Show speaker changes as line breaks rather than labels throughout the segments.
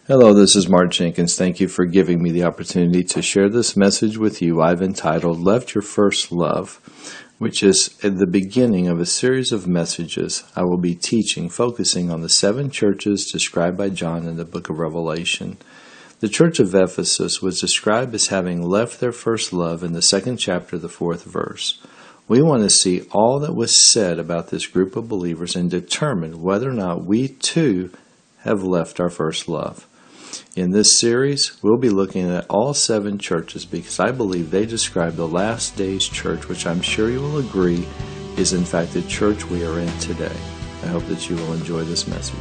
Hello, this is Mark Jenkins. Thank you for giving me the opportunity to share this message with you. I've entitled Left Your First Love, which is at the beginning of a series of messages I will be teaching focusing on the 7 churches described by John in the book of Revelation. The church of Ephesus was described as having left their first love in the 2nd chapter, the 4th verse. We want to see all that was said about this group of believers and determine whether or not we too have left our first love. In this series, we'll be looking at all 7 churches because I believe they describe the last days church, which I'm sure you will agree is in fact the church we are in today. I hope that you will enjoy this message.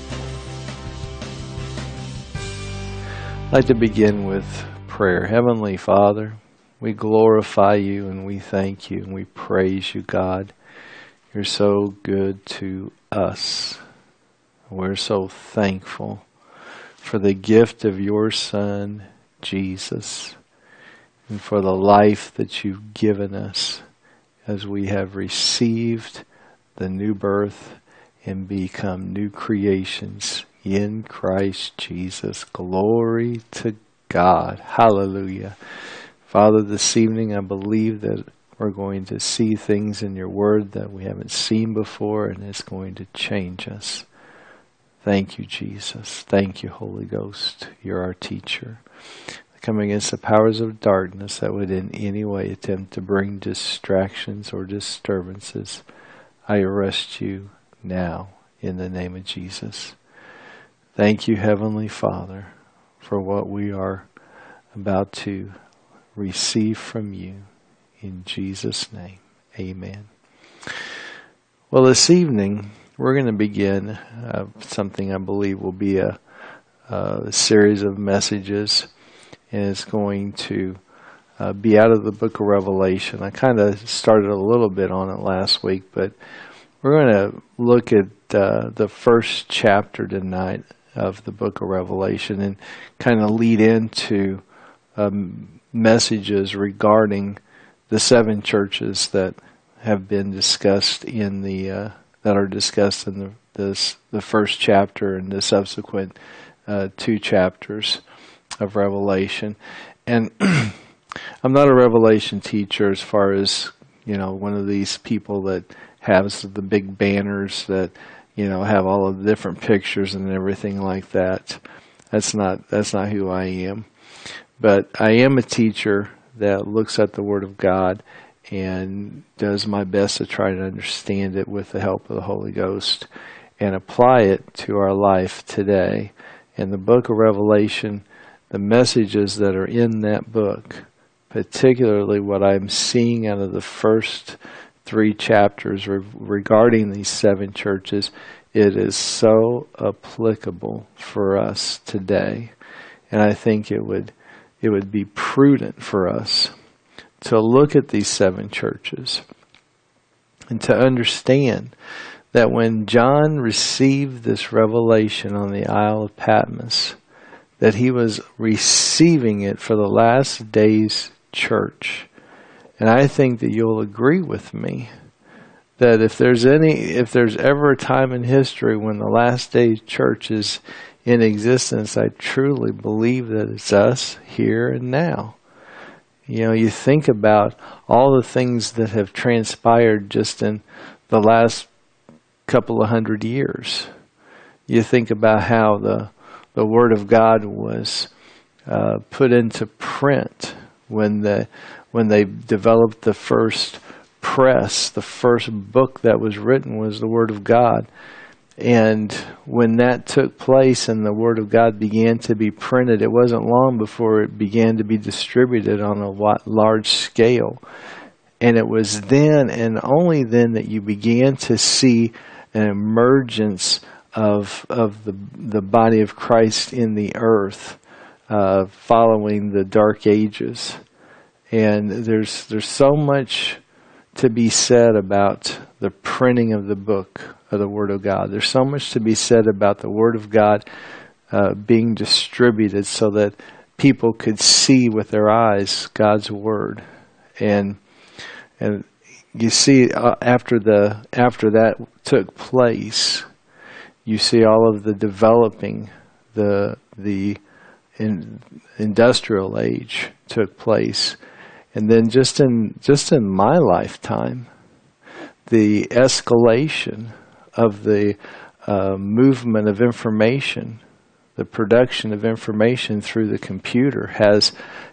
I'd like to begin with prayer. Heavenly Father, we glorify you and we thank you and we praise you, God. You're so good to us. We're so thankful for the gift of your Son, Jesus, and for the life that you've given us as we have received the new birth and become new creations in Christ Jesus. Glory to God. Hallelujah. Father, this evening I believe that we're going to see things in your word that we haven't seen before, and it's going to change us. Thank you, Jesus. Thank you, Holy Ghost. You're our teacher. I come against the powers of darkness that would in any way attempt to bring distractions or disturbances. I arrest you now in the name of Jesus. Thank you, Heavenly Father, for what we are about to receive from you. In Jesus' name, amen. Well, this evening, we're going to begin something I believe will be a series of messages, and it's going to be out of the book of Revelation. I kind of started a little bit on it last week, but we're going to look at the first chapter tonight of the book of Revelation and kind of lead into messages regarding the 7 churches that have been discussed in the that are discussed in the first chapter and the subsequent 2 chapters of Revelation. And I'm not a Revelation teacher as far as, one of these people that has the big banners that, have all of the different pictures and everything like that. That's not who I am. But I am a teacher that looks at the Word of God and does my best to try to understand it with the help of the Holy Ghost and apply it to our life today. In the book of Revelation, the messages that are in that book, particularly what I'm seeing out of the first 3 chapters regarding these 7 churches, it is so applicable for us today. And I think it would be prudent for us to look at these 7 churches and to understand that when John received this revelation on the Isle of Patmos, that he was receiving it for the last days church. And I think that you'll agree with me that if there's ever a time in history when the last days church is in existence, I truly believe that it's us here and now. You think about all the things that have transpired just in the last couple of 100 years. You think about how the Word of God was put into print when they developed the first press. The first book that was written was the Word of God. And when that took place and the Word of God began to be printed, it wasn't long before it began to be distributed on a large scale. And it was then and only then that you began to see an emergence of the body of Christ in the earth following the Dark Ages. And there's so much to be said about the printing of the book of the Word of God. There's so much to be said about the Word of God being distributed so that people could see with their eyes God's Word. And you see, after that took place, you see all of the developing the industrial age took place, and then just in my lifetime, the escalation of the movement of information, the production of information through the computer has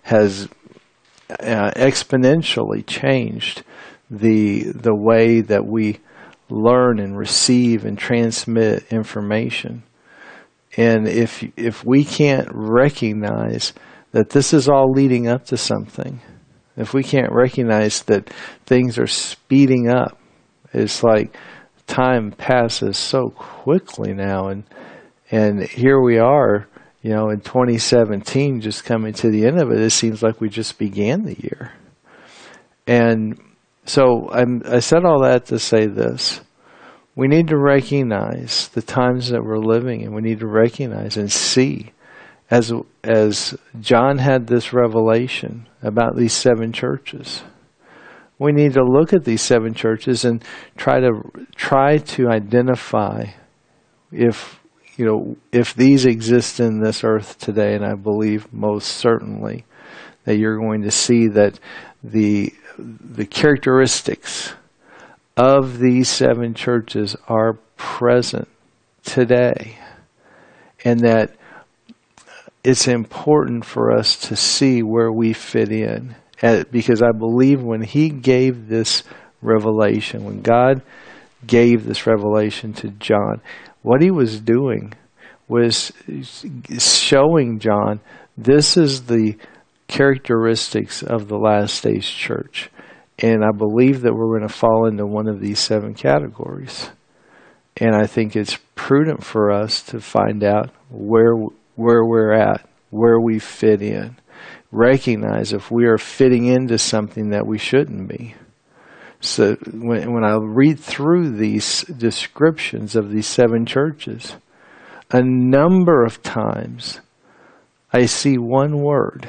exponentially changed the way that we learn and receive and transmit information. And if we can't recognize that this is all leading up to something, if we can't recognize that things are speeding up, it's like time passes so quickly now, and here we are, in 2017, just coming to the end of it. It seems like we just began the year. And so I said all that to say this. We need to recognize the times that we're living in. We need to recognize and see, as John had this revelation about these 7 churches. We need to look at these 7 churches and try to identify if these exist in this earth today. And I believe most certainly that you're going to see that the characteristics of these 7 churches are present today, and that it's important for us to see where we fit in. Because I believe when He gave this revelation, when God gave this revelation to John, what He was doing was showing John, this is the characteristics of the last days church. And I believe that we're going to fall into one of these 7 categories. And I think it's prudent for us to find out where we're at, where we fit in. Recognize if we are fitting into something that we shouldn't be. So when I read through these descriptions of these 7 churches, a number of times I see one word,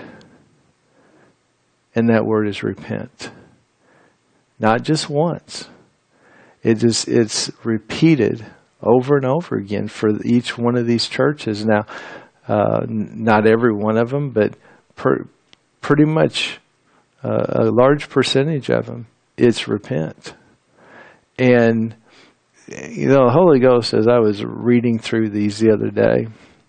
and that word is repent. Not just once. It's repeated over and over again for each one of these churches. Now, not every one of them, but pretty much a large percentage of them, it's repent. And, the Holy Ghost, as I was reading through these the other day,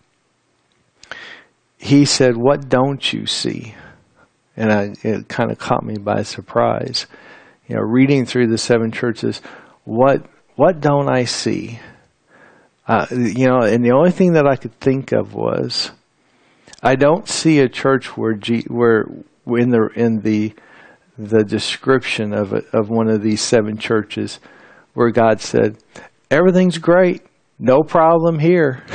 He said, what don't you see? And it kind of caught me by surprise. Reading through the 7 churches, what don't I see? And the only thing that I could think of was, I don't see a church where in the description of one of these 7 churches where God said, everything's great, no problem here.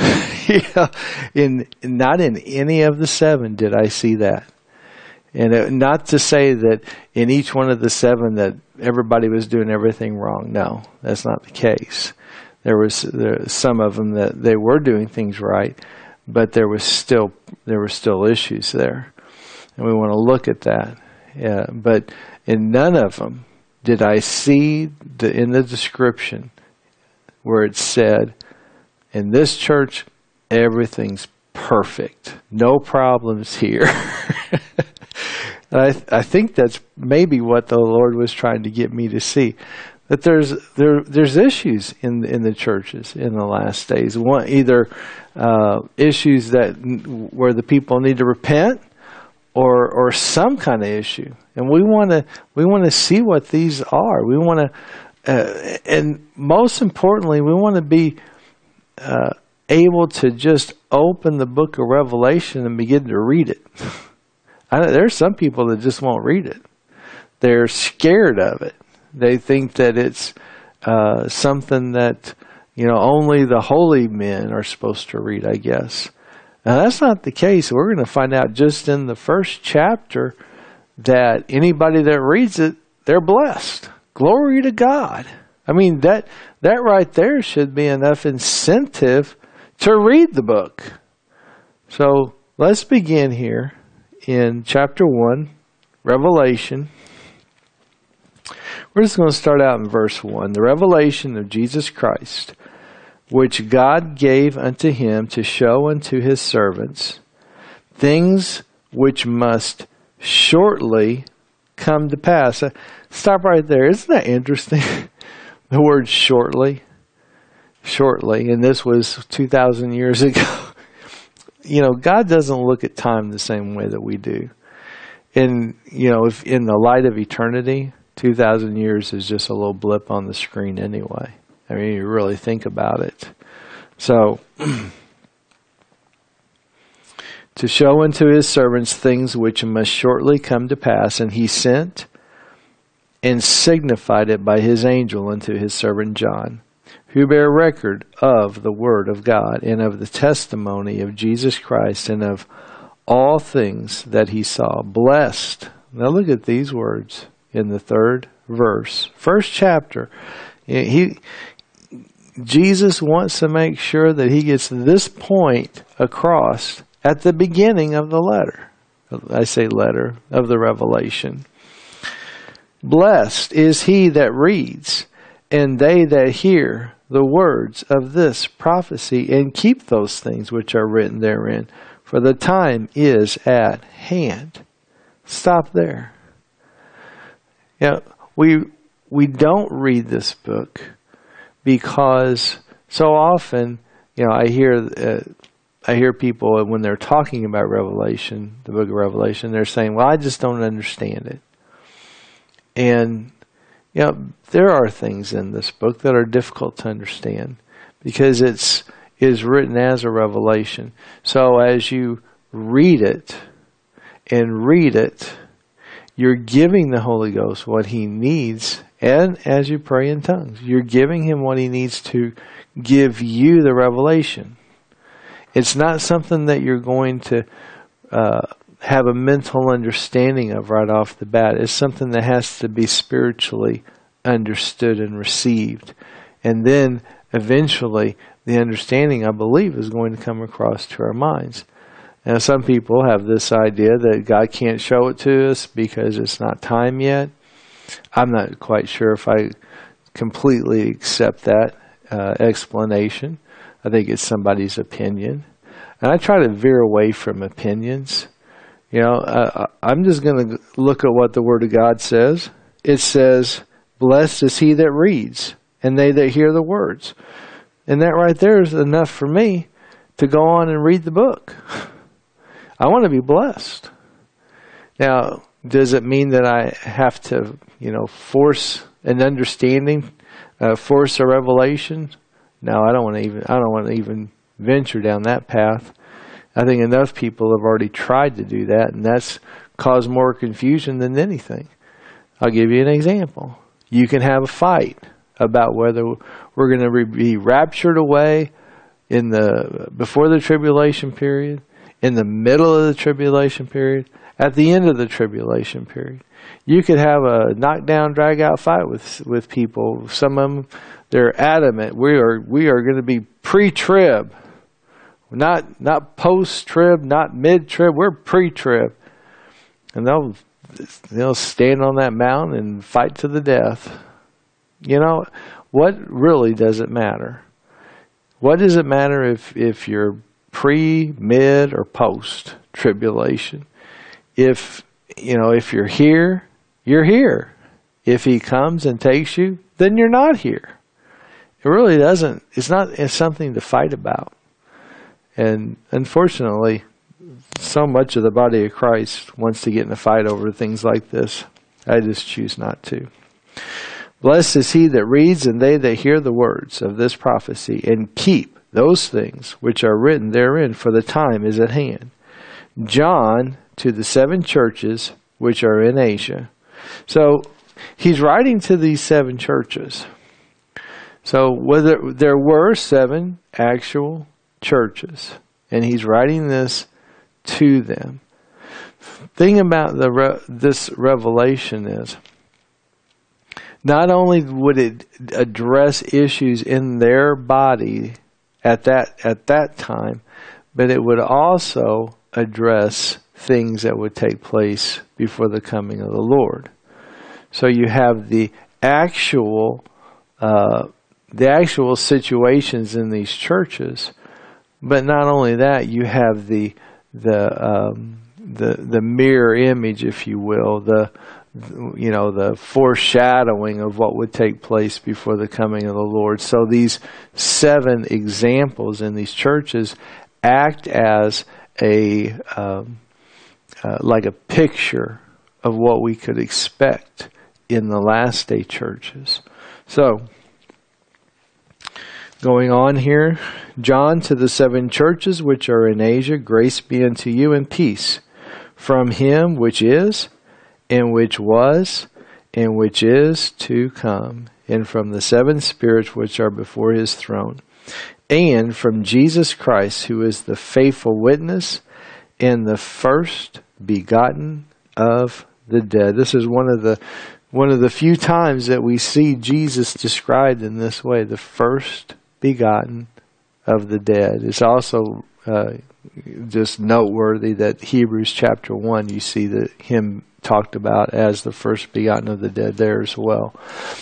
Not in any of the 7 did I see that. And not to say that in each one of the 7 that everybody was doing everything wrong. No, that's not the case. There were some of them that they were doing things right, but there were still issues there, and we want to look at that. Yeah, but in none of them did I see in the description where it said, in this church everything's perfect, no problems here. I think that's maybe what the Lord was trying to get me to see, that there's issues in the churches in the last days. Either issues where the people need to repent, or some kind of issue, and we want to see what these are. We want to, and most importantly, we want to be able to just open the book of Revelation and begin to read it. There's some people that just won't read it. They're scared of it. They think that it's something that only the holy men are supposed to read, I guess. Now, that's not the case. We're going to find out just in the first chapter that anybody that reads it, they're blessed. Glory to God. I mean, that right there should be enough incentive to read the book. So let's begin here in chapter 1, Revelation. We're just going to start out in verse 1. The revelation of Jesus Christ, which God gave unto him to show unto his servants things which must shortly come to pass. Stop right there. Isn't that interesting? The word shortly. Shortly. And this was 2,000 years ago. You know, God doesn't look at time the same way that we do. And, you know, if in the light of eternity, 2,000 years is just a little blip on the screen anyway. I mean, you really think about it. So, to show unto his servants things which must shortly come to pass, and he sent and signified it by his angel unto his servant John, who bear record of the word of God and of the testimony of Jesus Christ and of all things that he saw. Blessed. Now look at these words in the 3rd verse. First chapter. Jesus wants to make sure that he gets this point across at the beginning of the letter. I say letter, of the Revelation. Blessed is he that reads, and they that hear the words of this prophecy, and keep those things which are written therein, for the time is at hand. Stop there. You know, we don't read this book because so often, you know, I hear people when they're talking about Revelation, the book of Revelation, they're saying, well, I just don't understand it. And, you know, there are things in this book that are difficult to understand because it is written as a revelation. So as you read it, you're giving the Holy Ghost what he needs. And as you pray in tongues, you're giving him what he needs to give you the revelation. It's not something that you're going to have a mental understanding of right off the bat. It's something that has to be spiritually understood and received. And then eventually the understanding, I believe, is going to come across to our minds. Now, some people have this idea that God can't show it to us because it's not time yet. I'm not quite sure if I completely accept that explanation. I think it's somebody's opinion. And I try to veer away from opinions. You know, I'm just going to look at what the Word of God says. It says, blessed is he that reads, and they that hear the words. And that right there is enough for me to go on and read the book. I want to be blessed. Now, does it mean that I have to, you know, force an understanding, force a revelation? No, I don't want to even venture down that path. I think enough people have already tried to do that, and that's caused more confusion than anything. I'll give you an example. You can have a fight about whether we're going to be raptured away before the tribulation period, in the middle of the tribulation period, at the end of the tribulation period. You could have a knockdown, drag-out fight with people. Some of them, they're adamant. We are going to be pre-trib, not post-trib, not mid-trib. We're pre-trib, and they'll stand on that mountain and fight to the death. You know, what really does it matter? What does it matter if you're pre, mid, or post tribulation? If you're here, you're here. If he comes and takes you, then you're not here. It really doesn't. It's something to fight about. And unfortunately, so much of the body of Christ wants to get in a fight over things like this. I just choose not to. Blessed is he that reads, and they that hear the words of this prophecy, and keep those things which are written therein, for the time is at hand. John, to the 7 churches which are in Asia. So he's writing to these 7 churches. So there were 7 actual churches, and he's writing this to them. Thing about this revelation is, not only would it address issues in their body at that time, but it would also address things that would take place before the coming of the Lord. So you have the actual the actual situations in these churches. But not only that, you have the mirror image, if you will, the foreshadowing of what would take place before the coming of the Lord. So these 7 examples in these churches act as like a picture of what we could expect in the last day churches. So, going on here, John, to the 7 churches which are in Asia, grace be unto you and peace from him which is, and which was, and which is to come, and from the 7 spirits which are before his throne, and from Jesus Christ, who is the faithful witness and the first begotten of the dead. This is one of the few times that we see Jesus described in this way, the first begotten of the dead. It's also just noteworthy that Hebrews chapter 1, you see him talked about as the first begotten of the dead there as well.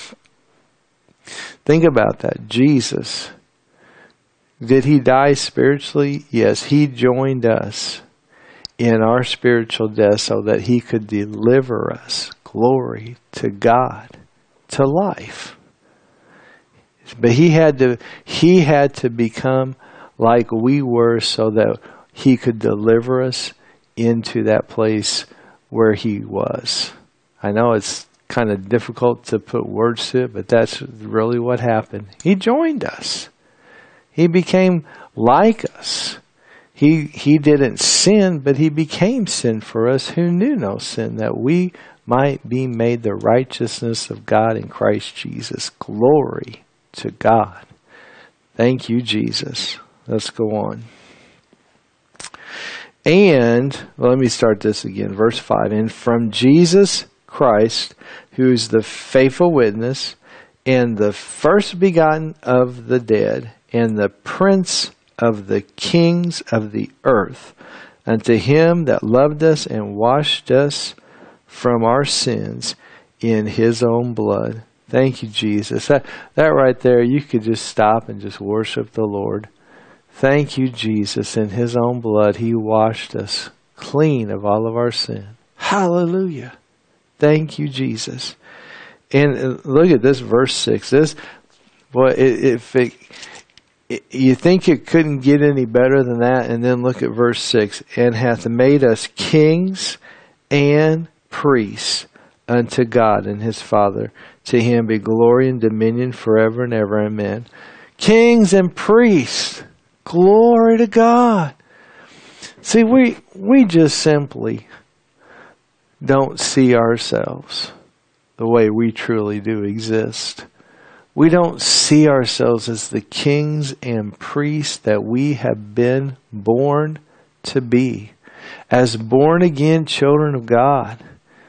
Think about that. Jesus, did he die spiritually? Yes, he joined us in our spiritual death so that he could deliver us, glory to God, to life. But he had to become like we were so that he could deliver us into that place where he was. I know it's kind of difficult to put words to it, but that's really what happened. He joined us. He became like us. He didn't sin, but he became sin for us who knew no sin, that we might be made the righteousness of God in Christ Jesus. Glory to God. Thank you, Jesus. Let's go on. And, let me start this again, verse 5. And from Jesus Christ, who is the faithful witness, and the first begotten of the dead, and the prince of the kings of the earth, unto him that loved us and washed us from our sins in his own blood. Thank you, Jesus. That right there, you could just stop and just worship the Lord. Thank you, Jesus. In his own blood, he washed us clean of all of our sin. Hallelujah. Thank you, Jesus. And look at this, verse 6. You think it couldn't get any better than that? And then look at verse 6. And hath made us kings and priests unto God and his Father. To him be glory and dominion forever and ever. Amen. Kings and priests. Glory to God. See, we just simply don't see ourselves the way we truly do exist. We don't see ourselves as the kings and priests that we have been born to be, as born again children of God.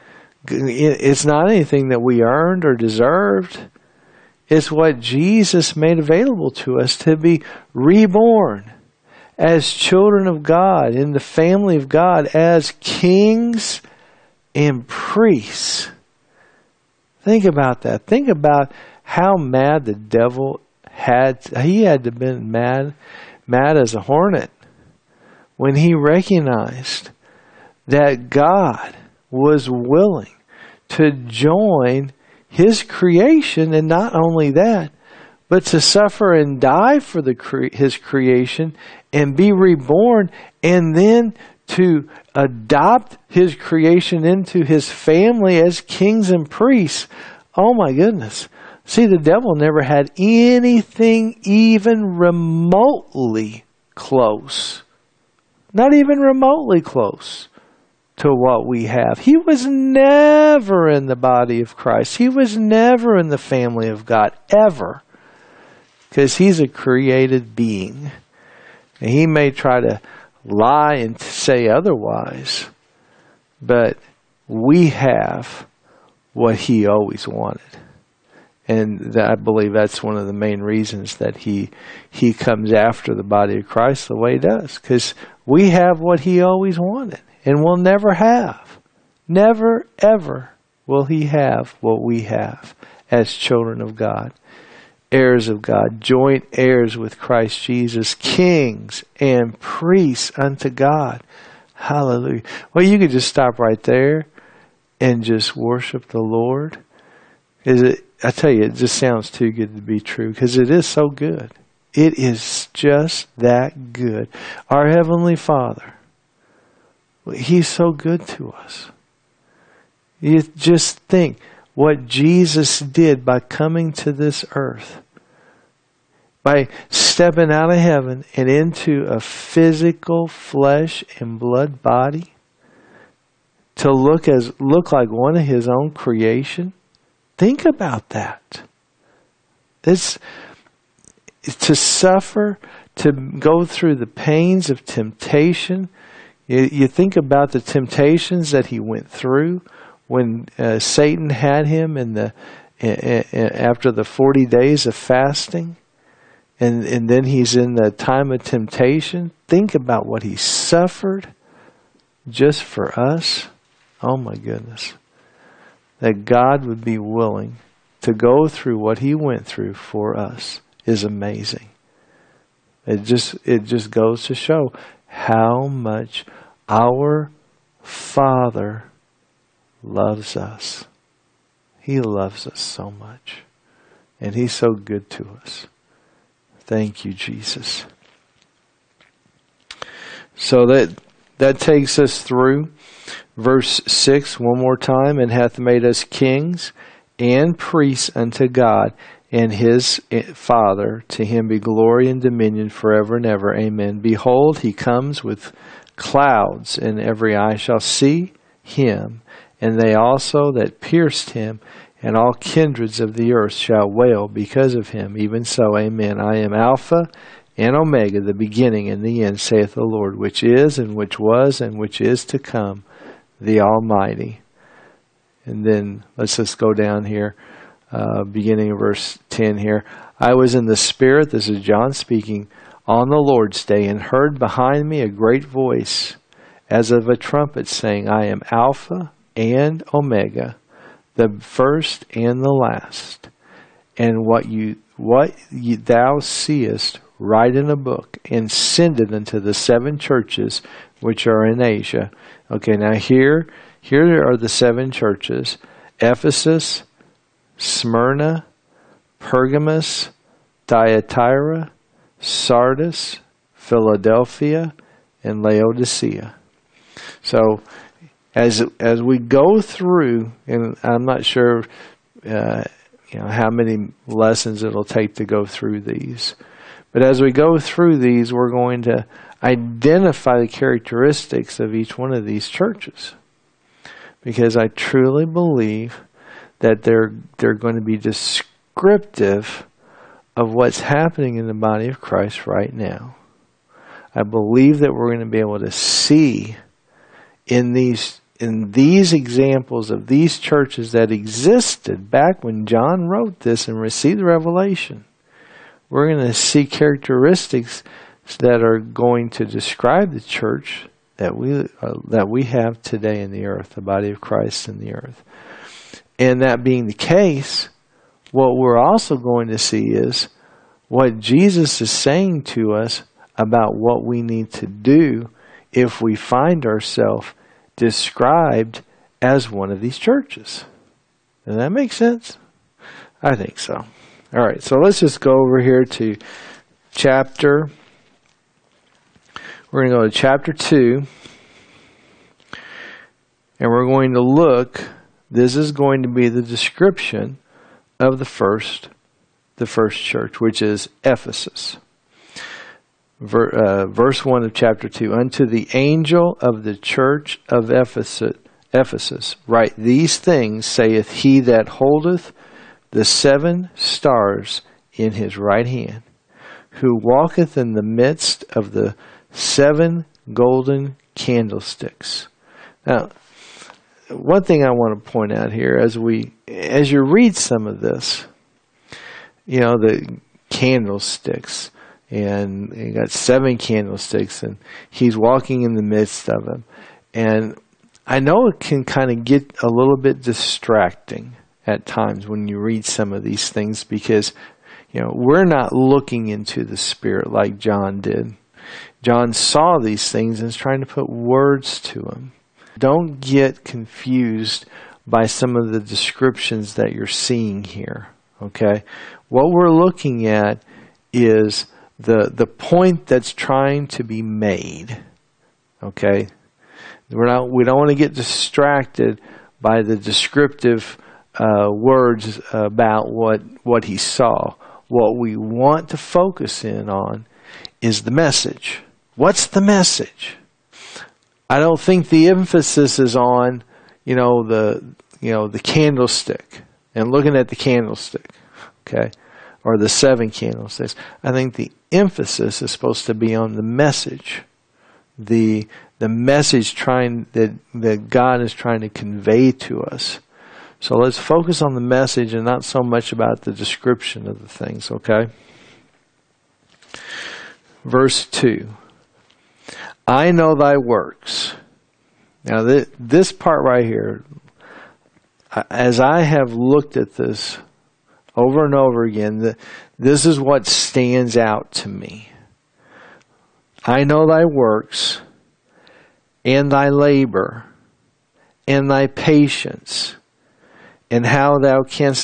It's not anything that we earned or deserved. It's what Jesus made available to us to be reborn as children of God, in the family of God, as kings and priests. Think about that. Think about how mad the devil had. He had to have been mad as a hornet when he recognized that God was willing to join his creation, and not only that, but to suffer and die for his creation and be reborn, and then to adopt his creation into his family as kings and priests. Oh my goodness. See, the devil never had anything even remotely close. Not even remotely close to what we have. He was never in the body of Christ. He was never in the family of God, ever. Because he's a created being. And he may try to lie and say otherwise, but we have what he always wanted. And I believe that's one of the main reasons that he comes after the body of Christ the way he does. Because we have what he always wanted. And will never have. Never, ever will he have what we have as children of God. heirs of God, joint heirs with Christ Jesus, kings and priests unto God. Hallelujah. Well, you could just stop right there and just worship the Lord. I tell you, it just sounds too good to be true, because it is so good. It is just that good. Our Heavenly Father, He's so good to us. You just think what Jesus did by coming to this earth, by stepping out of heaven and into a physical flesh and blood body to look like one of His own creation. Think about that. It's to suffer, to go through the pains of temptation. You think about the temptations that He went through when Satan had Him after the 40 days of fasting, and then He's in the time of temptation. Think about what He suffered just for us. Oh my goodness. That God would be willing to go through what He went through for us is amazing. It just goes to show how much our Father loves us. He loves us so much. And He's so good to us. Thank you, Jesus. So that takes us through verse 6 one more time. And hath made us kings and priests unto God and His Father. To Him be glory and dominion forever and ever. Amen. Behold, He comes with clouds, and every eye shall see Him, and they also that pierced Him, and all kindreds of the earth shall wail because of Him. Even so, amen. I am Alpha and Omega, the beginning and the end, saith the Lord, which is, and which was, and which is to come, the Almighty. And then let's just go down here, beginning of verse 10 here. I was in the Spirit, this is John speaking, on the Lord's day, and heard behind me a great voice, as of a trumpet, saying, I am Alpha and Omega, the first and the last. And what thou seest, write in a book, and send it unto the 7 churches which are in Asia. Okay, now here are the 7 churches: Ephesus, Smyrna, Pergamos, Thyatira, Sardis, Philadelphia, and Laodicea. So as we go through, and I'm not sure how many lessons it'll take to go through these, but as we go through these, we're going to identify the characteristics of each one of these churches, because I truly believe that they're going to be descriptive of what's happening in the body of Christ right now. I believe that we're going to be able to see in these examples of these churches that existed back when John wrote this and received the revelation. We're going to see characteristics that are going to describe the church that we have today in the earth, the body of Christ in the earth. And that being the case, what we're also going to see is what Jesus is saying to us about what we need to do if we find ourselves described as one of these churches. Does that make sense? I think so. All right, so let's just go over here to we're going to go to chapter 2, and we're going to look. This is going to be the description of the first church, which is Ephesus. Verse 1 of chapter 2. Unto the angel of the church of Ephesus, write these things, saith he that holdeth the 7 stars in his right hand, who walketh in the midst of the 7 golden candlesticks. Now, one thing I want to point out here, as you read some of this, the candlesticks, and you got 7 candlesticks, and he's walking in the midst of them. And I know it can kind of get a little bit distracting at times when you read some of these things, because We're not looking into the Spirit like John did. John saw these things and is trying to put words to them. Don't get confused by some of the descriptions that you're seeing here. Okay? What we're looking at is the point that's trying to be made. Okay? We don't want to get distracted by the descriptive words about what he saw. What we want to focus in on is the message. What's the message? I don't think the emphasis is on, the candlestick and looking at the candlestick, okay, or the 7 candlesticks. I think the emphasis is supposed to be on the message, the message that God is trying to convey to us. So let's focus on the message and not so much about the description of the things, okay? Verse 2. I know thy works. Now this part right here, as I have looked at this over and over again, this is what stands out to me. I know thy works, and thy labor, and thy patience, and how thou canst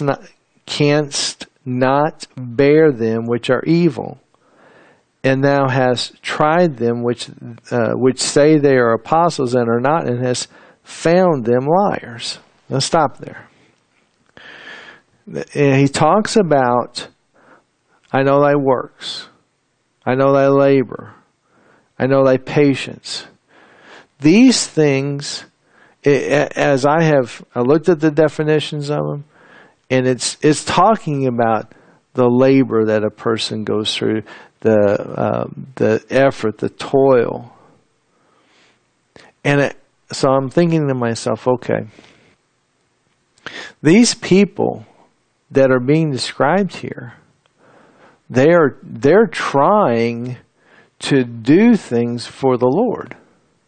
not bear them which are evil. And thou hast tried them which say they are apostles and are not, and hast found them liars. Now stop there. And he talks about, I know thy works, I know thy labor, I know thy patience. These things, as I looked at the definitions of them, and it's talking about the labor that a person goes through, the effort, the toil. And so I'm thinking to myself, okay, these people that are being described here, they're trying to do things for the Lord.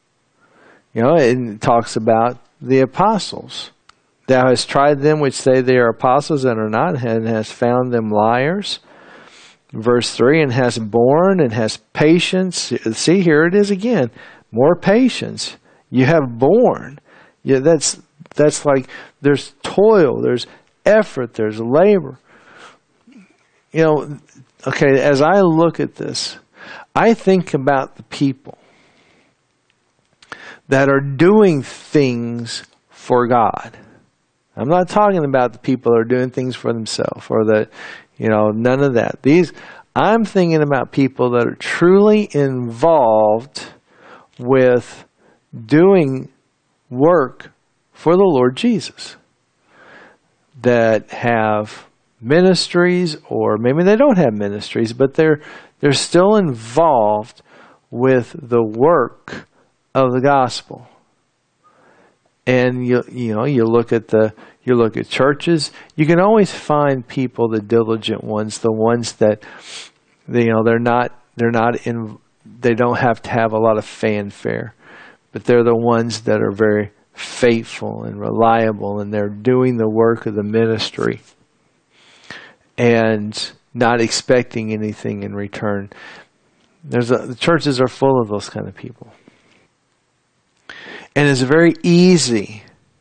It talks about the apostles. Thou hast tried them which say they are apostles and are not, and hast found them liars. Verse 3, and hast borne and hast patience. See, here it is again. More patience. You have borne. Yeah, that's like there's toil, there's effort, there's labor. Okay, as I look at this, I think about the people that are doing things for God. I'm not talking about the people that are doing things for themselves or that, none of that. I'm thinking about people that are truly involved with doing work for the Lord Jesus, that have ministries, or maybe they don't have ministries, but they're still involved with the work of the gospel. And you look at churches, you can always find people, the diligent ones, the ones that they don't have to have a lot of fanfare, but they're the ones that are very faithful and reliable, and they're doing the work of the ministry and not expecting anything in return. The churches are full of those kind of people. And it's very easy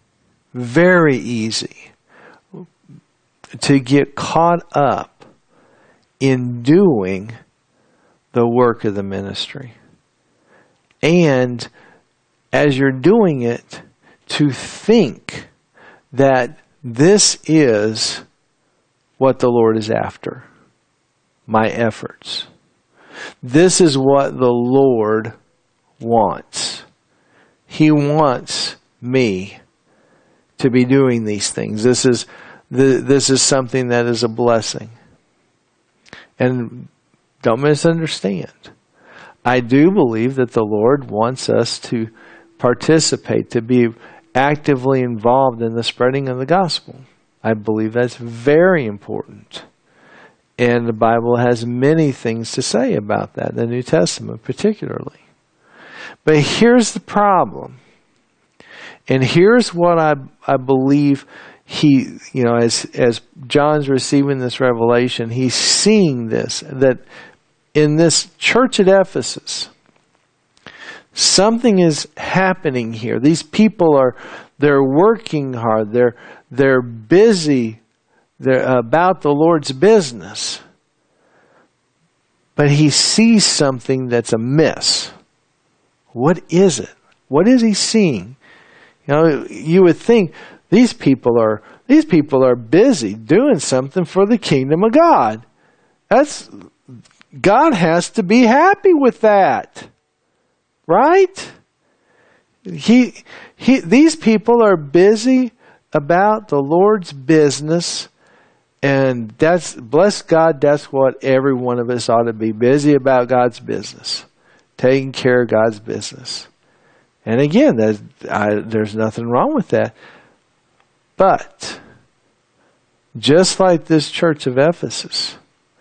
to get caught up in doing the work of the ministry. And as you're doing it, to think that this is what the Lord is after, my efforts. This is what the Lord wants. He wants me to be doing these things. This is something that is a blessing. And don't misunderstand. I do believe that the Lord wants us to participate, to be actively involved in the spreading of the gospel. I believe that's very important. And the Bible has many things to say about that, the New Testament particularly. But here's the problem. And here's what I believe he, as John's receiving this revelation, he's seeing this, that in this church at Ephesus, something is happening here. These people they're working hard. They're busy. They're about the Lord's business. But he sees something that's amiss. What is it? What is he seeing? You would think these people are busy doing something for the kingdom of God. God has to be happy with that. Right? These people are busy about the Lord's business, and bless God, that's what every one of us ought to be, busy about God's business, taking care of God's business. And again, there's nothing wrong with that. But just like this church of Ephesus,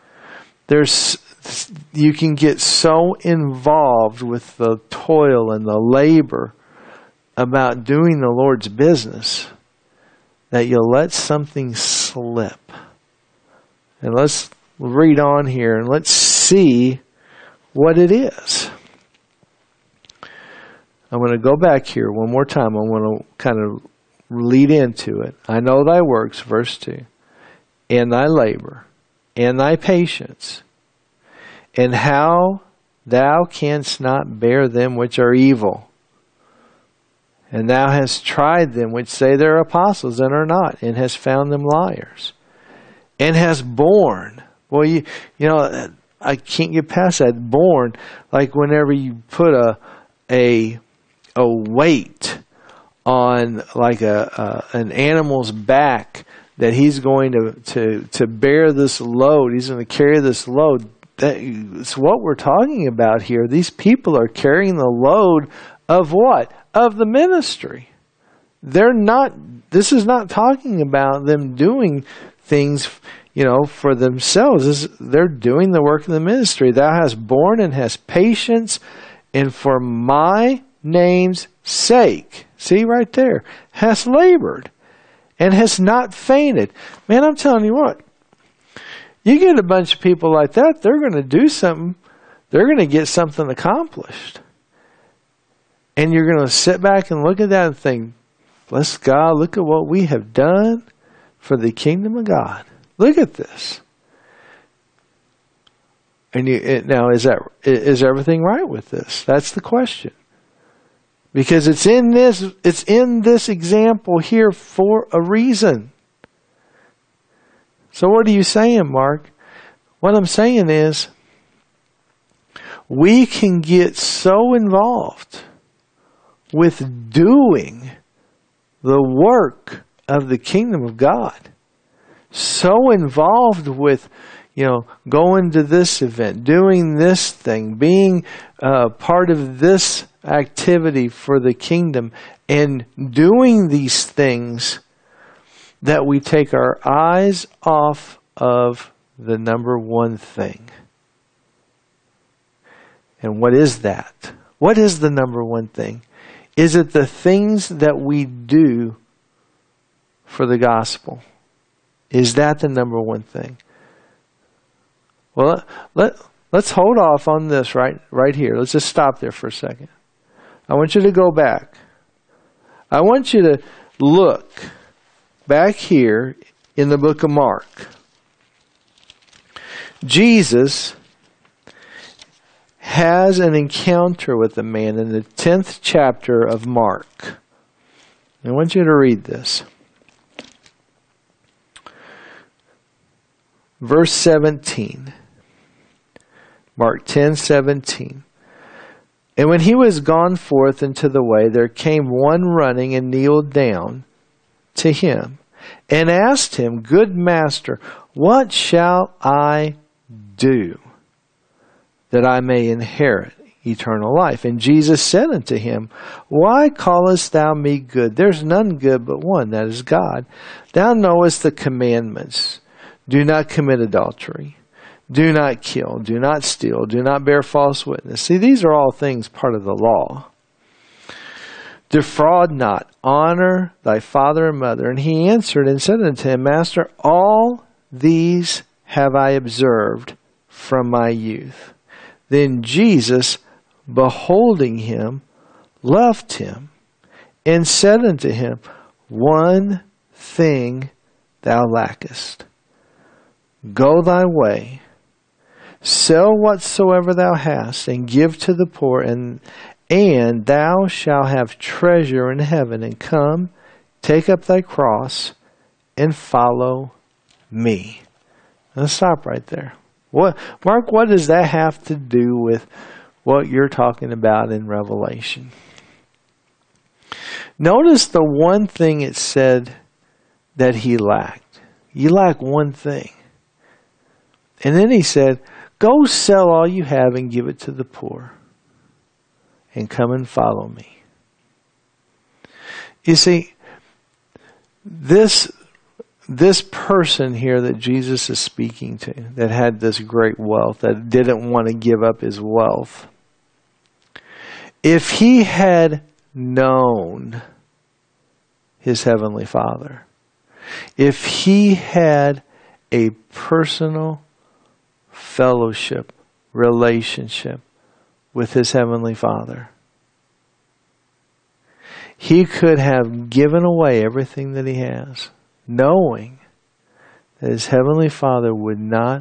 you can get so involved with the toil and the labor about doing the Lord's business that you'll let something slip. And let's read on here and let's see what it is. I'm going to go back here one more time. I want to kind of lead into it. I know thy works, verse 2, and thy labor, and thy patience, and how thou canst not bear them which are evil. And thou hast tried them which say they're apostles and are not, and hast found them liars. And hast borne. Well, you know, I can't get past that. Borne, like whenever you put a weight on like an animal's back, that he's going to bear this load. He's going to carry this load. That's what we're talking about here. These people are carrying the load of what? Of the ministry. This is not talking about them doing things, for themselves. They're doing the work of the ministry. Thou hast borne and hast patience, and for my name's sake, see right there, hast labored and has not fainted. Man, I'm telling you what, you get a bunch of people like that, they're going to do something, they're going to get something accomplished. And you're going to sit back and look at that and think, bless God, look at what we have done for the kingdom of God. Look at this. And now, is everything right with this? That's the question. Because it's in this example here for a reason. So what are you saying, Mark? What I'm saying is, we can get so involved with doing the work of the kingdom of God, so involved with, going to this event, doing this thing, being part of this activity for the kingdom, and doing these things, that we take our eyes off of the number one thing. And what is that? What is the number one thing? Is it the things that we do for the gospel? Is that the number one thing? Well, let's hold off on this right here. Let's just stop there for a second. I want you to go back. I want you to look back here in the book of Mark. Jesus has an encounter with a man in the 10th chapter of Mark. I want you to read this. Verse 17. Mark 10:17. And when he was gone forth into the way, there came one running and kneeled down to him and asked him, Good master, what shall I do that I may inherit eternal life? And Jesus said unto him, Why callest thou me good? There's none good but one, that is God. Thou knowest the commandments. Do not commit adultery. Do not kill. Do not steal. Do not bear false witness. See, these are all things part of the law. defraud not, honor thy father and mother. And he answered and said unto him, Master, all these have I observed from my youth. Then Jesus, beholding him, loved him, and said unto him, One thing thou lackest. Go thy way, sell whatsoever thou hast, and give to the poor, and thou shalt have treasure in heaven. And come, take up thy cross, and follow me. Let's stop right there. Mark, what does that have to do with what you're talking about in Revelation? Notice the one thing it said that he lacked. You lack one thing. And then he said, go sell all you have and give it to the poor. And come and follow me. You see, this person here that Jesus is speaking to, that had this great wealth, that didn't want to give up his wealth, if he had known his Heavenly Father, if he had a personal fellowship, relationship with his Heavenly Father, he could have given away everything that he has, knowing that his Heavenly Father would not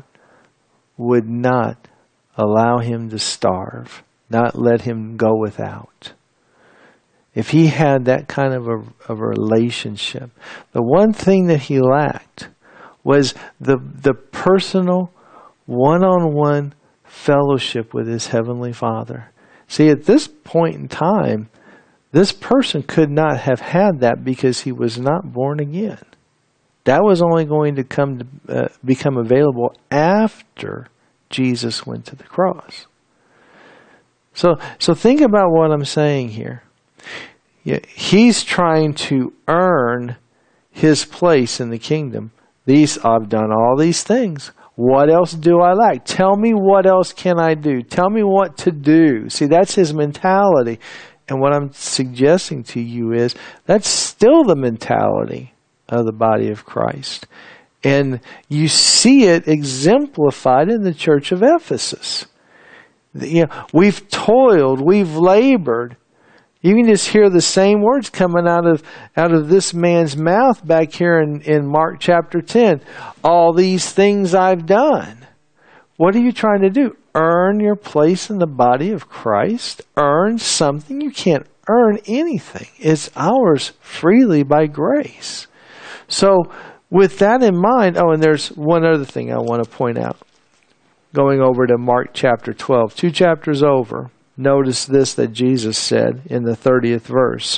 allow him to starve, not let him go without. If he had that kind of a relationship, the one thing that he lacked was the personal, one-on-one fellowship with his Heavenly Father. See, at this point in time, this person could not have had that because he was not born again. That was only going to become available after Jesus went to the cross. So think about what I'm saying here. He's trying to earn his place in the kingdom. I've done all these things. What else do I lack? Tell me what else can I do? Tell me what to do. See, that's his mentality. And what I'm suggesting to you is that's still the mentality of the body of Christ. And you see it exemplified in the church of Ephesus. We've toiled, we've labored. You can just hear the same words coming out of this man's mouth back here in Mark chapter 10. All these things I've done. What are you trying to do? Earn your place in the body of Christ? Earn something? You can't earn anything. It's ours freely by grace. So with that in mind, and there's one other thing I want to point out. Going over to Mark chapter 12, 2 chapters over. Notice this that Jesus said in the 30th verse.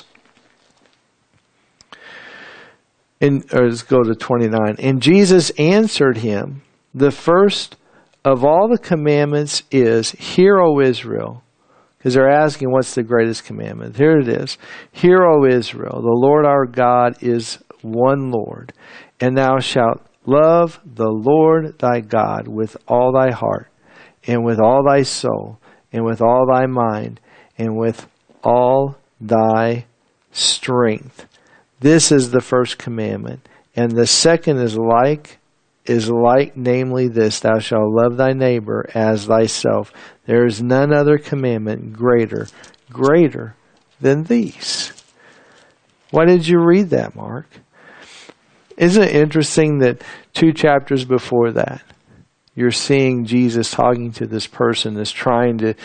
Let's go to 29. And Jesus answered him, the first of all the commandments is, Hear, O Israel. Because they're asking, what's the greatest commandment? Here it is. Hear, O Israel, the Lord our God is one Lord. And thou shalt love the Lord thy God with all thy heart, and with all thy soul, and with all thy mind, and with all thy strength. This is the first commandment. And the second is like, namely this, thou shalt love thy neighbor as thyself. There is none other commandment greater than these. Why did you read that, Mark? Isn't it interesting that 2 chapters before that, you're seeing Jesus talking to this person that's trying to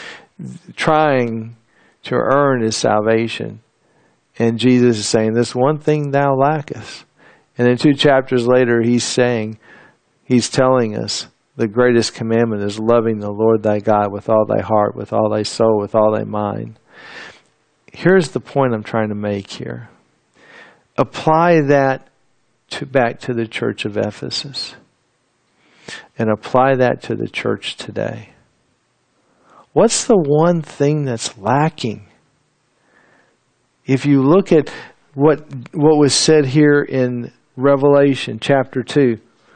earn his salvation. And Jesus is saying, this one thing thou lackest. And then 2 chapters later, he's telling us the greatest commandment is loving the Lord thy God with all thy heart, with all thy soul, with all thy mind. Here's the point I'm trying to make here. Apply that back to the church of Ephesus. And apply that to the church today. What's the one thing that's lacking? If you look at what was said here in Revelation chapter 2,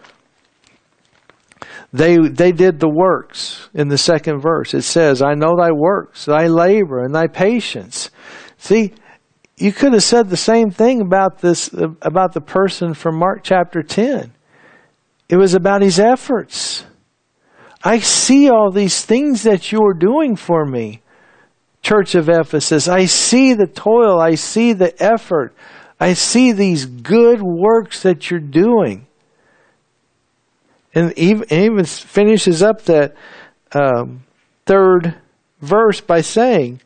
they did the works in the second verse. It says, I know thy works, thy labor, and thy patience. See, You could have said the same thing about about the person from Mark chapter 10. It was about his efforts. I see all these things that you are doing for me, Church of Ephesus. I see the toil. I see the effort. I see these good works that you're doing. And even finishes up that third verse by saying,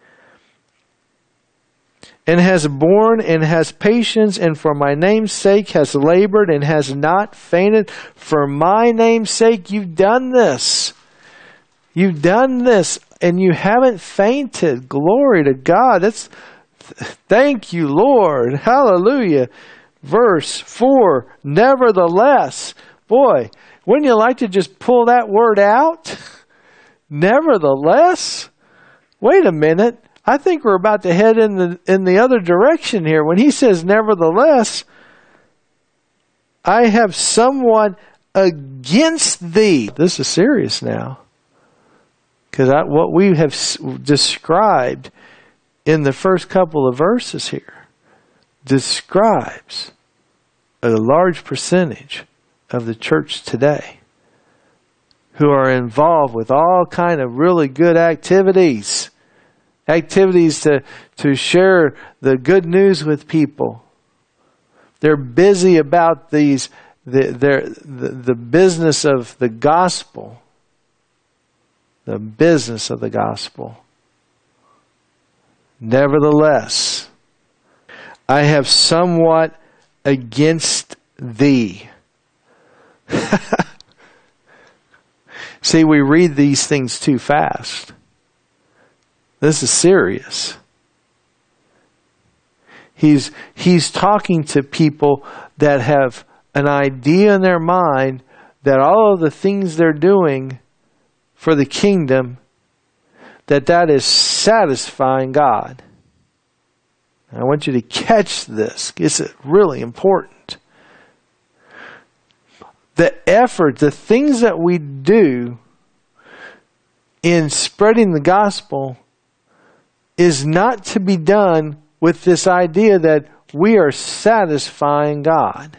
and has borne and has patience, and for my name's sake has labored and has not fainted. For my name's sake, you've done this. You've done this, and you haven't fainted. Glory to God. Thank you, Lord. Hallelujah. Verse 4, nevertheless. Boy, wouldn't you like to just pull that word out? Nevertheless? Wait a minute. I think we're about to head in the other direction here. When he says, nevertheless, I have somewhat against thee. This is serious now. Because what we have described in the first couple of verses here describes a large percentage of the church today who are involved with all kind of really good activities to share the good news with people. They're busy about the business of the gospel. The business of the gospel. Nevertheless, I have somewhat against thee. See, we read these things too fast. This is serious. He's talking to people that have an idea in their mind that all of the things they're doing for the kingdom, that is satisfying God. I want you to catch this. It's really important. The effort, the things that we do in spreading the gospel is not to be done with this idea that we are satisfying God.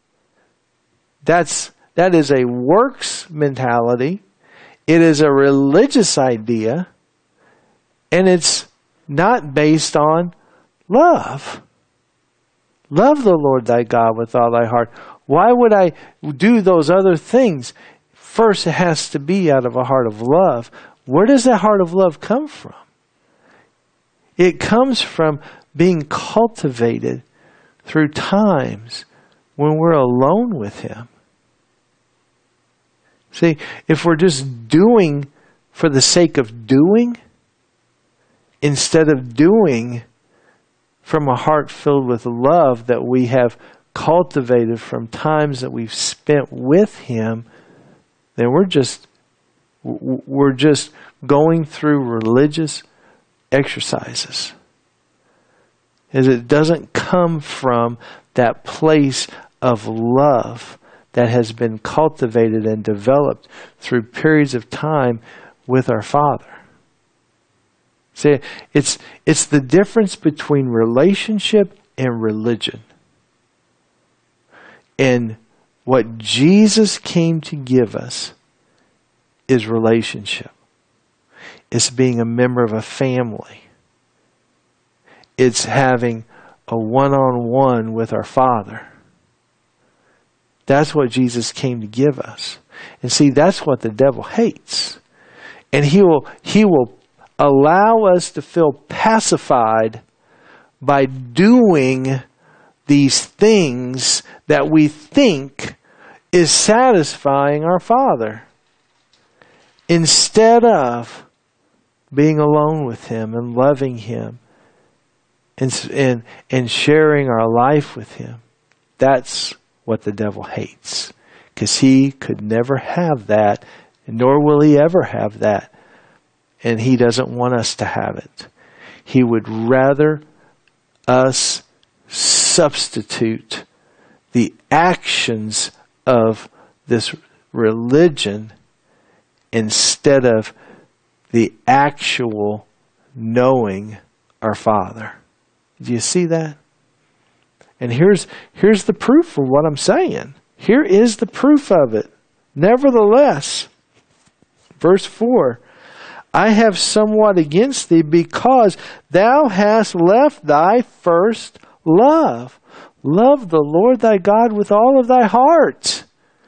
That is a works mentality. It is a religious idea. And it's not based on love. Love the Lord thy God with all thy heart. Why would I do those other things? First, it has to be out of a heart of love. Where does that heart of love come from? It comes from being cultivated through times when we're alone with Him. See, if we're just doing for the sake of doing, instead of doing from a heart filled with love that we have cultivated from times that we've spent with Him, then we're just going through religious exercises. As it doesn't come from that place of love that has been cultivated and developed through periods of time with our Father. See, it's the difference between relationship and religion. And what Jesus came to give us is relationship. It's being a member of a family. It's having a one-on-one with our Father. That's what Jesus came to give us. And see, that's what the devil hates. And he will allow us to feel pacified by doing these things that we think is satisfying our Father, instead of being alone with Him and loving Him and sharing our life with Him. That's what the devil hates, because he could never have that, nor will he ever have that. And he doesn't want us to have it. He would rather us substitute the actions of this religion instead of the actual knowing our Father, Do you see that? And here's the proof for what I'm saying. Here is the proof of it. Nevertheless, verse 4, I have somewhat against thee, because thou hast left thy first love. Love the Lord thy God with all of thy heart.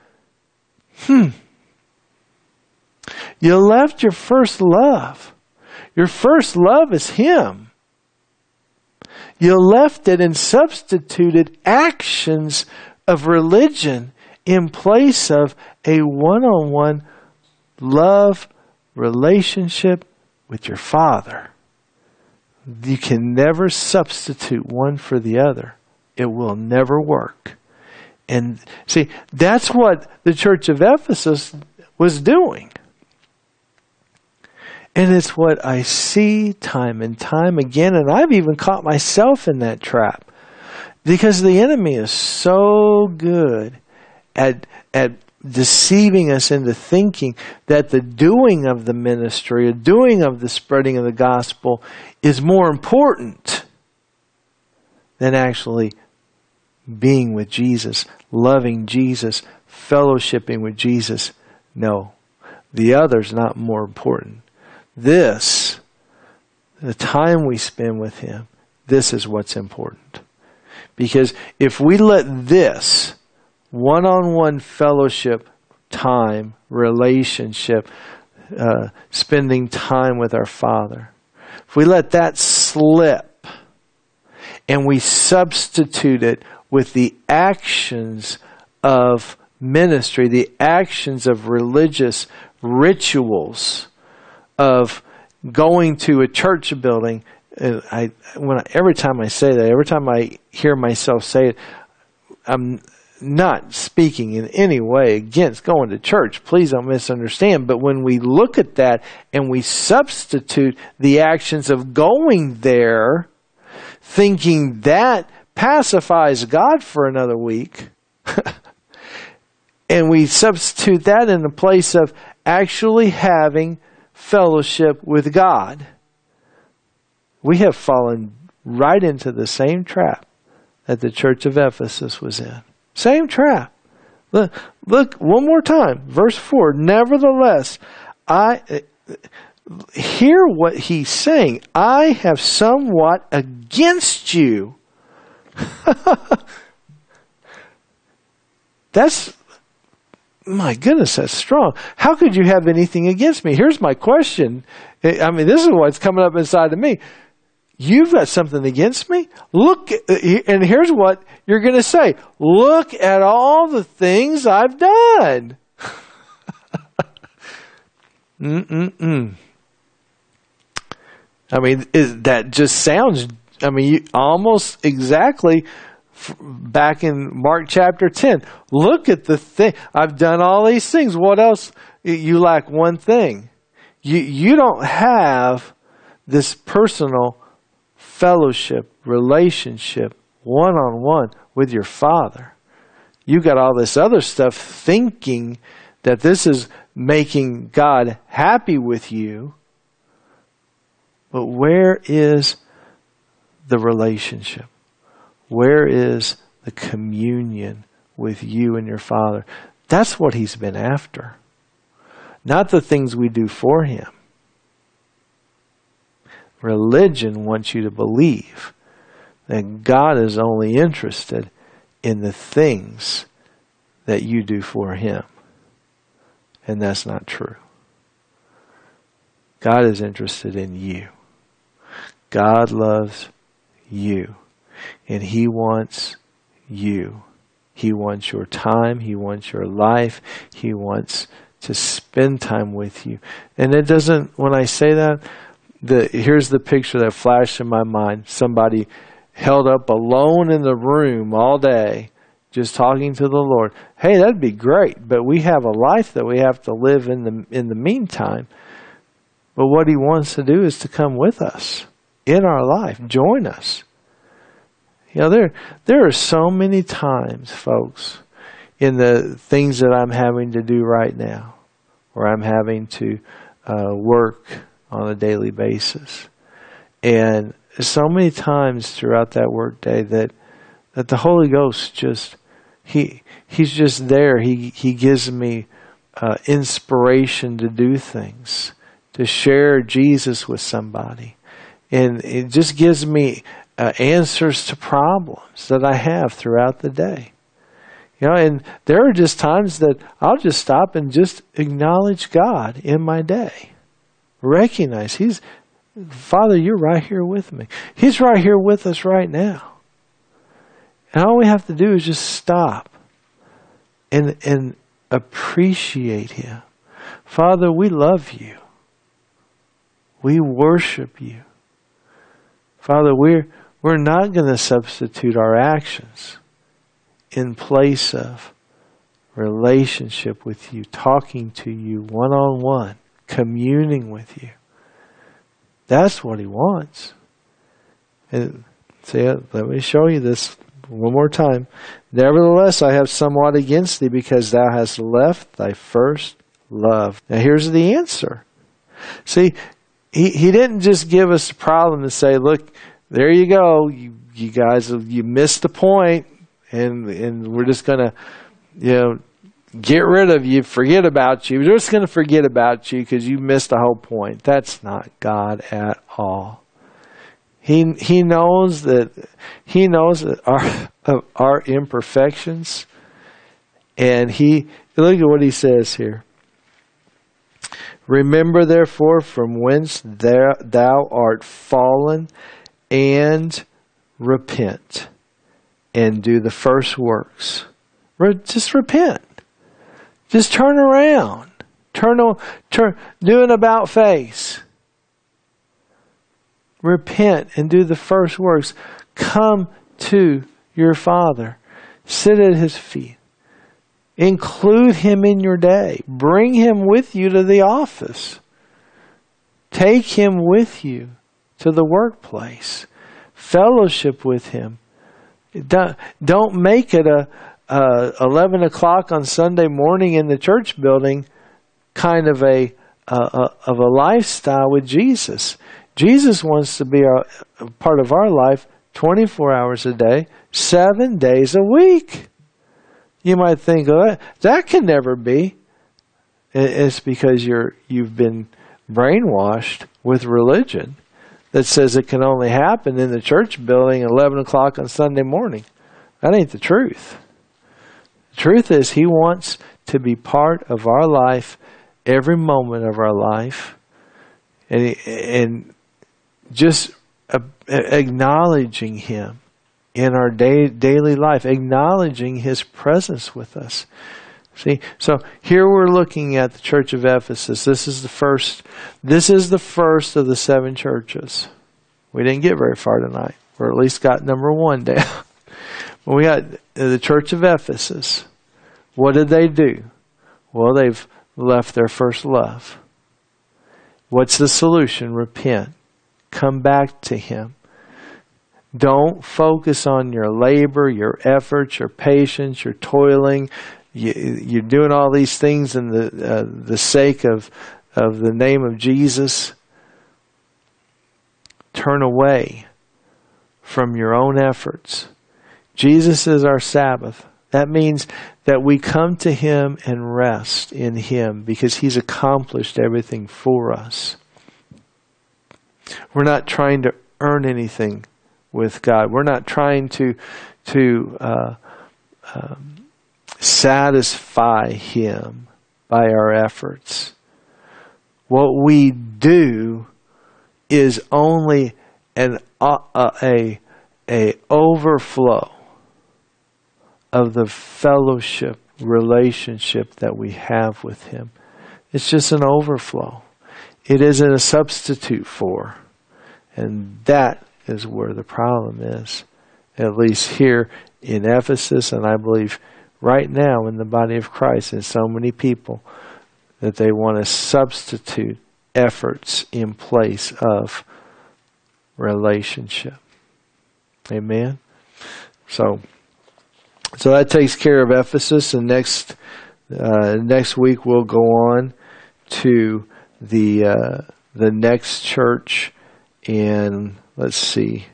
You left your first love. Your first love is Him. You left it and substituted actions of religion in place of a one-on-one love relationship with your Father. You can never substitute one for the other. It will never work. And see, that's what the church of Ephesus was doing. And it's what I see time and time again, and I've even caught myself in that trap. Because the enemy is so good at deceiving us into thinking that the doing of the ministry, or doing of the spreading of the gospel is more important than actually being with Jesus, loving Jesus, fellowshipping with Jesus. No, the other's not more important. This, the time we spend with Him, this is what's important. Because if we let this one-on-one fellowship, time, relationship, spending time with our Father, if we let that slip and we substitute it with the actions of ministry, the actions of religious rituals, of going to a church building, every time I say that, every time I hear myself say it, I'm not speaking in any way against going to church. Please don't misunderstand. But when we look at that and we substitute the actions of going there, thinking that pacifies God for another week, and we substitute that in the place of actually having fellowship with God, we have fallen right into the same trap that the church of Ephesus was in. Same trap. Look one more time. Verse 4. Nevertheless, hear what he's saying. I have somewhat against you. That's, my goodness, that's strong. How could you have anything against me? Here's my question. I mean, this is what's coming up inside of me. You've got something against me? Look, and here's what you're going to say. Look at all the things I've done. I mean, that just sounds, I mean, almost exactly back in Mark chapter 10. Look at the thing. I've done all these things. What else? You lack one thing. You don't have this personal fellowship, relationship, one-on-one with your Father. You got all this other stuff thinking that this is making God happy with you. But where is the relationship? Where is the communion with you and your Father? That's what He's been after. Not the things we do for Him. Religion wants you to believe that God is only interested in the things that you do for Him. And that's not true. God is interested in you. God loves you. And He wants you. He wants your time. He wants your life. He wants to spend time with you. And it doesn't, when I say that, here's the picture that flashed in my mind. Somebody held up alone in the room all day, just talking to the Lord. Hey, that'd be great, but we have a life that we have to live in the meantime. But what He wants to do is to come with us in our life, join us. You know, there are so many times, folks, in the things that I'm having to do right now, where I'm having to work on a daily basis. And so many times throughout that workday that the Holy Ghost just he's just there. He gives me inspiration to do things, to share Jesus with somebody, and it just gives me answers to problems that I have throughout the day. And there are just times that I'll just stop and just acknowledge God in my day. Recognize Father, you're right here with me. He's right here with us right now. And all we have to do is just stop and appreciate Him. Father, we love you. We worship you. Father, we're not going to substitute our actions in place of relationship with you, talking to you one-on-one, communing with you. That's what He wants. And let me show you this one more time. Nevertheless, I have somewhat against thee, because thou hast left thy first love. Now here's the answer. See, he didn't just give us a problem to say, look, there you go, you guys, you missed the point. And we're just going to, get rid of you, forget about you. We're just going to forget about you because you missed the whole point. That's not God at all. He knows that our imperfections, and look at what He says here. Remember therefore from whence thou art fallen, and repent. And do the first works. Just repent. Just turn around. Do an about face. Repent and do the first works. Come to your Father. Sit at His feet. Include Him in your day. Bring Him with you to the office. Take Him with you to the workplace. Fellowship with Him. Don't make it a 11 o'clock on Sunday morning in the church building kind of a lifestyle with Jesus. Jesus wants to be a part of our life 24 hours a day, 7 days a week. You might think, oh, that can never be. It's because you've been brainwashed with religion that says it can only happen in the church building at 11 o'clock on Sunday morning. That ain't the truth. The truth is He wants to be part of our life, every moment of our life, and just acknowledging Him in our daily life, acknowledging His presence with us. See, so here we're looking at the church of Ephesus. This is the first of the 7 churches. We didn't get very far tonight. Or at least got number 1 down. But we got the church of Ephesus. What did they do? Well, they've left their first love. What's the solution? Repent. Come back to Him. Don't focus on your labor, your efforts, your patience, your toiling. You're doing all these things in the sake of the name of Jesus. Turn away from your own efforts. Jesus is our Sabbath. That means that we come to Him and rest in Him because He's accomplished everything for us. We're not trying to earn anything with God. We're not trying to satisfy Him by our efforts. What we do is only an overflow of the fellowship relationship that we have with Him. It's just an overflow. It isn't a substitute for. And that is where the problem is. At least here in Ephesus, and I believe right now in the body of Christ, in so many people, that they want to substitute efforts in place of relationship. Amen? So that takes care of Ephesus, and next week we'll go on to the next church in let's see.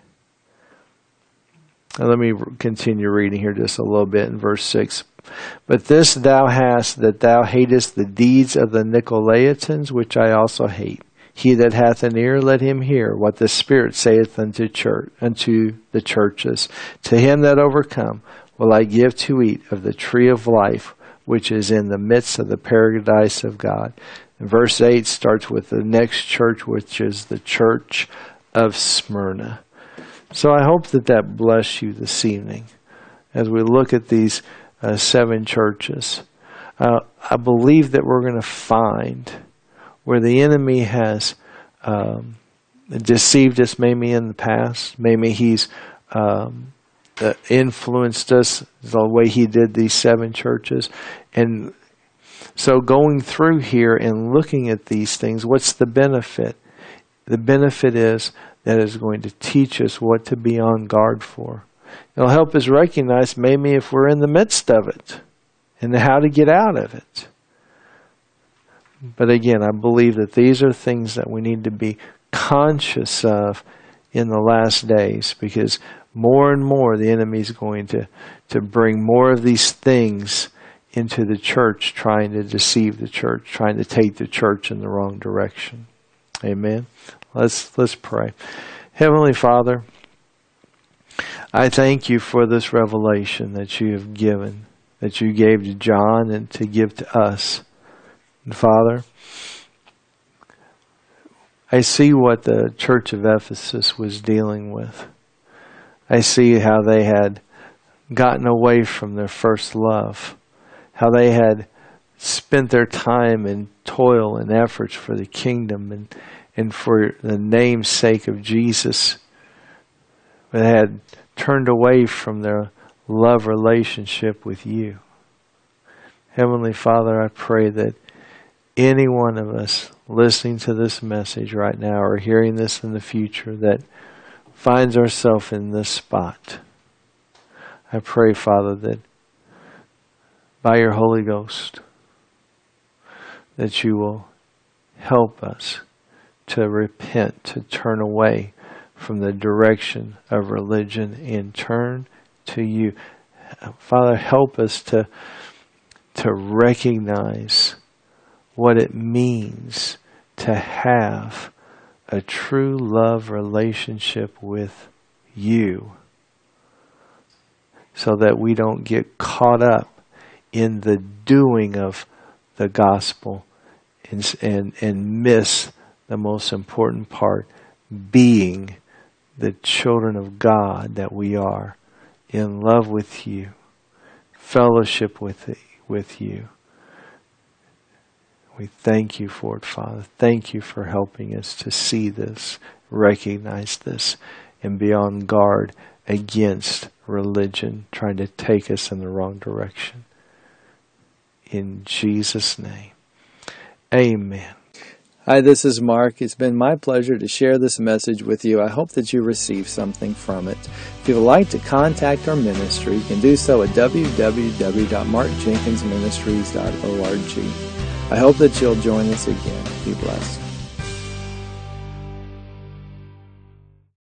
Let me continue reading here just a little bit in verse 6. But this thou hast, that thou hatest the deeds of the Nicolaitans, which I also hate. He that hath an ear, let him hear what the Spirit saith unto the churches. To him that overcome will I give to eat of the tree of life, which is in the midst of the paradise of God. And verse 8 starts with the next church, which is the church of Smyrna. So I hope that bless you this evening as we look at these 7 churches. I believe that we're going to find where the enemy has deceived us, maybe in the past. Maybe he's influenced us the way he did these 7 churches. And so going through here and looking at these things, what's the benefit? The benefit is that it's going to teach us what to be on guard for. It'll help us recognize maybe if we're in the midst of it and how to get out of it. But again, I believe that these are things that we need to be conscious of in the last days, because more and more the enemy is going to bring more of these things into the church, trying to deceive the church, trying to take the church in the wrong direction. Amen. Let's pray. Heavenly Father, I thank you for this revelation that you have given, that you gave to John and to give to us. And Father, I see what the church of Ephesus was dealing with. I see how they had gotten away from their first love, how they had spent their time in toil and efforts for the kingdom and for the name's sake of Jesus. They had turned away from their love relationship with you. Heavenly Father, I pray that any one of us listening to this message right now or hearing this in the future that finds ourselves in this spot, I pray, Father, that by your Holy Ghost, that you will help us to repent, to turn away from the direction of religion and turn to you. Father, help us to recognize what it means to have a true love relationship with you, so that we don't get caught up in the doing of the gospel and miss the most important part, being the children of God that we are, in love with you, fellowship with you. We thank you for it, Father. Thank you for helping us to see this, recognize this, and be on guard against religion trying to take us in the wrong direction. In Jesus' name, amen. Hi, this is Mark. It's been my pleasure to share this message with you. I hope that you receive something from it. If you would like to contact our ministry, you can do so at www.markjenkinsministries.org. I hope that you'll join us again. Be blessed.